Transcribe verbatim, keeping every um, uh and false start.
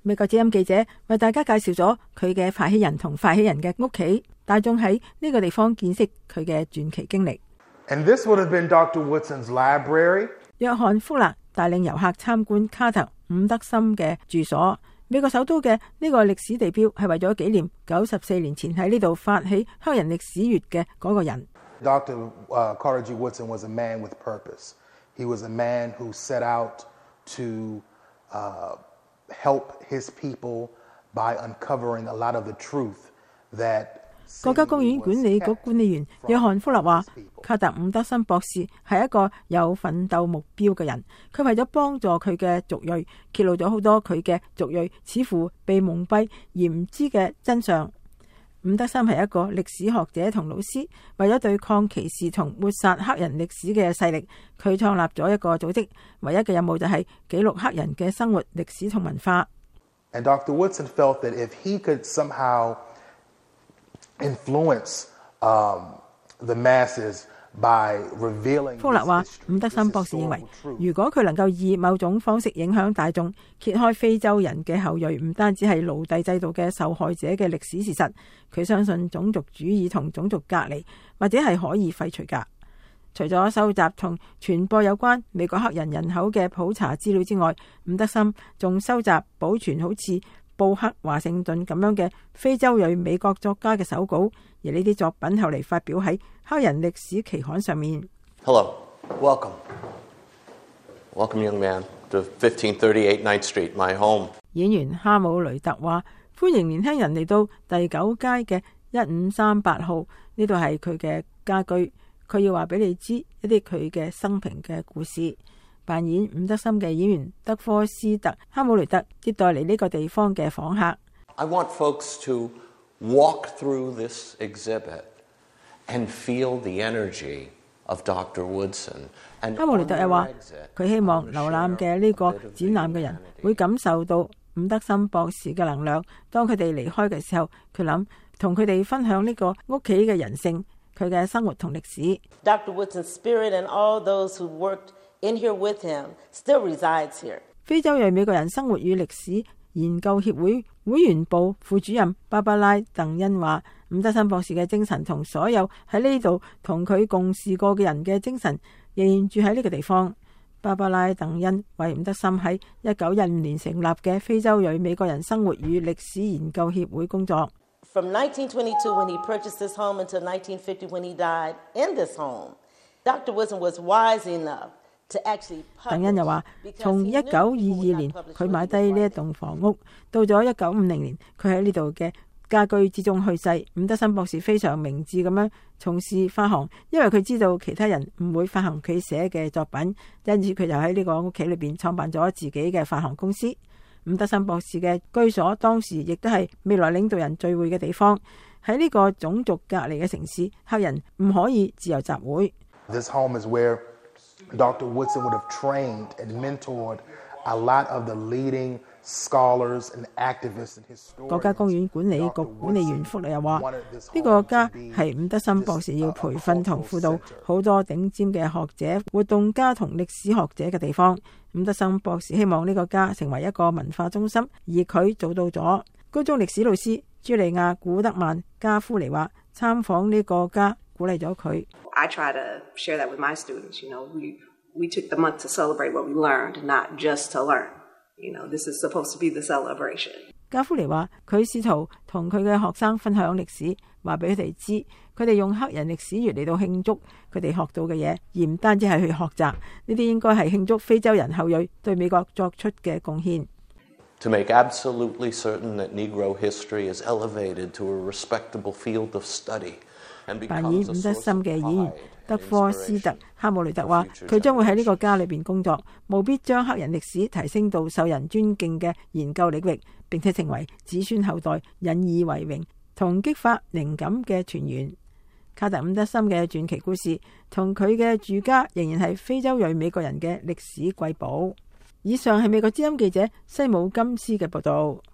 美國之音記者為大家介紹咗佢嘅發起人同發起人嘅屋企，大眾喺呢個地方見識佢嘅傳奇經歷。 And this would have been Doctor Woodson's library. 約翰福勒帶領遊客參觀卡特伍德森嘅住所。美國首都嘅呢個歷史地標係為咗紀念九十四年前喺呢度發起黑人歷史月嘅嗰個人。 Doctor Uh, Carter G. Woodson was a man with purpose. He was a man who set out to uh, help his people by uncovering a lot of the truth that 國家公園管理局管理員約翰福勒話，卡特伍德森博士係一個有奮鬥目標嘅人，佢為咗幫助佢嘅族裔，揭露咗好多佢嘅族裔似乎被蒙蔽而唔知嘅真相。伍德森係一個歷史學者同老師，為咗對抗歧視同抹殺黑人歷史嘅勢力，佢創立咗一個組織，唯一嘅任務就係記錄黑人嘅生活、歷史同文化。 And Doctor Woodson felt that if he could somehow influence um, the masses by revealing 福勒話，伍德森博士認為，如果佢能夠以某種方式影響大眾，揭開非洲人嘅後裔唔單止係奴隸制度嘅受害者嘅歷史事實，佢相信種族主義同種族隔離或者係可以廢除㗎。除咗收集同傳播有關美國黑人人口嘅普查資料之外，伍德森仲收集保存好似布克華盛頓咁樣嘅非洲裔美國作家嘅手稿，而呢啲作品後嚟發表喺黑人歷史期刊上面。 Hello, welcome. Welcome, young man, to fifteen thirty-eight Ninth Street, my home. 演員哈姆雷特話：歡迎年輕人嚟到第九街嘅一五三八號，呢度係佢嘅家居。佢要話俾你知一啲佢嘅生平嘅故事。扮演伍德森嘅演員德科斯特哈姆雷特接待嚟呢個地方嘅訪客。 I want folks to walk through this exhibit and feel the energy of Doctor Woodson. 哈姆雷特又話，佢希望瀏覽嘅呢個展覽嘅人會感受到伍德森博士嘅能量。當佢哋離開嘅時候，佢諗同佢哋分享呢個屋企嘅人性，佢嘅生活同歷史。 Doctor Woodson's spirit and all those who worked in here with him still resides here. 非洲裔美國人生活與歷史研究協會會員部副主任芭芭拉鄧恩話，伍德森博士嘅精神同所有喺呢度同佢共事過嘅人嘅精神仍然住喺呢個地方。芭芭拉鄧恩為伍德森喺一九一五年成立嘅非洲裔美國人生活與歷史研究協會工作。 From nineteen twenty-two when he purchased this home until nineteen fifty when he died in this home, Doctor Woodson was wise enough to actually publish. 鄧恩又話，從一九二二年佢買低呢一棟房屋，到咗一九五零年佢喺呢度嘅家居之中去世。伍德森博士非常明智咁樣從事發行，因為佢知道其他人唔會發行佢寫嘅作品，因此佢就喺呢個屋企裏邊創辦咗自己嘅發行公司。伍德森博士嘅居所當時亦都係未來領導人聚會嘅地方。喺呢個種族隔離嘅城市，黑人唔可以自由集會。 This home is where Doctor Woodson would have trained and mentored a lot of the leading scholars and activists and historians. 國家公園管理局管理員福利又話，呢個家係伍德森博士要培訓同輔導好多頂尖嘅學者、活動家同歷史學者嘅地方。伍德森博士希望呢個家成為一個文化中心，而佢做到咗。高中歷史老師朱莉亞古德曼加夫尼話，參訪呢個家鼓勵咗佢。 I try to share that with my students. You know, we we took the month to celebrate what we learned, not just to learn. You know, this is supposed to be the celebration. 加夫尼話，佢試圖同佢嘅學生分享歷史，話俾佢哋知，佢哋用黑人歷史月嚟到慶祝佢哋學到嘅嘢，而唔單止係去學習。呢啲應該係慶祝非洲人後裔對美國作出嘅貢獻。 To make absolutely certain that Negro history is elevated to a respectable field of study. 扮演伍德森嘅演員德科斯特哈姆雷特話，佢將會喺呢個家裏邊工作，務必將黑人歷史提升到受人尊敬嘅研究領域，並且成為子孫後代引以為榮同激發靈感嘅泉源。卡特伍德森嘅傳奇故事同佢嘅住家仍然係非洲裔美國人嘅歷史瑰寶。以上係美國之音記者西姆金斯嘅報道。